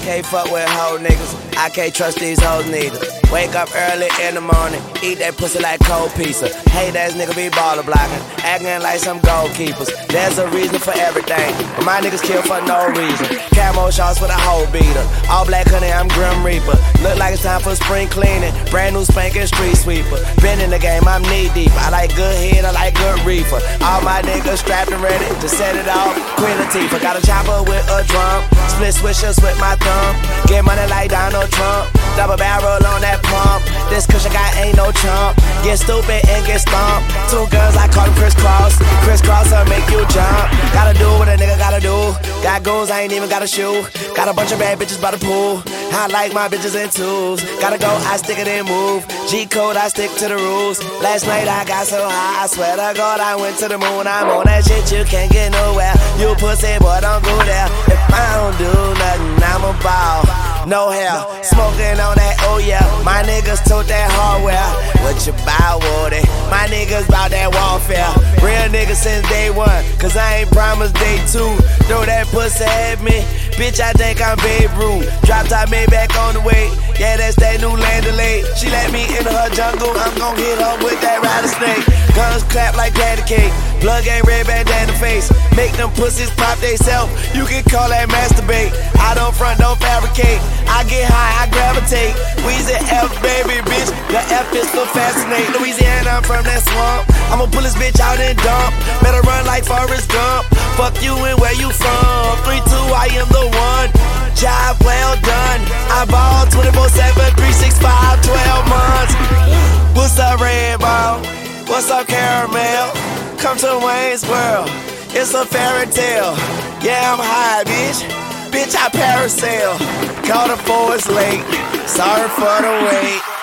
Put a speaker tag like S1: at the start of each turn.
S1: Can't fuck with hoe niggas, I can't trust these hoes neither. Wake up early in the morning, eat that pussy like cold pizza. Hate ass nigga be baller blocking, acting like some goalkeepers. There's a reason for everything, but my niggas kill for no reason. Camo shots with a hoe beater, all black honey, I'm Grim Reaper. Look like it's time for spring cleaning, brand new spanking street sweeper. Been in the game, I'm knee deep, I like good head, I like good reefer. All my niggas strapped and ready to set it off. Queen Latifah, got a chopper with a drum, split swishers with my thumb. Get money like Donald Trump, double barrel on that pump. This cushion guy ain't no chump. Get stupid and get stomped. Two guns, I call them crisscross. Crisscross'll make you jump. Gotta do what a nigga gotta do. Got goons, I ain't even got a shoe. Got a bunch of bad bitches by the pool. I like my bitches in twos. Gotta go, I stick it and move. G-code, I stick to the rules. Last night I got so high, I swear to God I went to the moon. I'm on that shit, you can't get nowhere. You pussy boy, don't go there. If I don't do nothing, I'm a ball. No hair, smoking on that, oh yeah. My niggas tote that hardware. What you buy, Woody? My niggas bout that warfare. Real niggas since day one, cause I ain't promised day two. Throw that pussy at me, bitch, I think I'm Babe Ruth. Drop top made back on the way, yeah, that's that new land delay. She let me in her jungle, I'm gon' hit her with that rattlesnake. Guns clap like patty cake, blood gang red bandana face. Make them pussies pop they self, you can call that masturbate. I don't front, don't fabricate, I get high, I gravitate. Weezy F, baby, bitch, the F is for fascinate. Louisiana, I'm from that swamp, I'ma pull this bitch out and dump. Better run like Forrest Gump, fuck you and where you from. 3-2, I am the one, job well done. I ball 24/7, 365, 12 months. What's up, Red Ball? What's up, Caramel? Come to Wayne's World, it's a fairy tale. Yeah, I'm high, bitch. Bitch, I parasail. Call the force late. Sorry for the wait.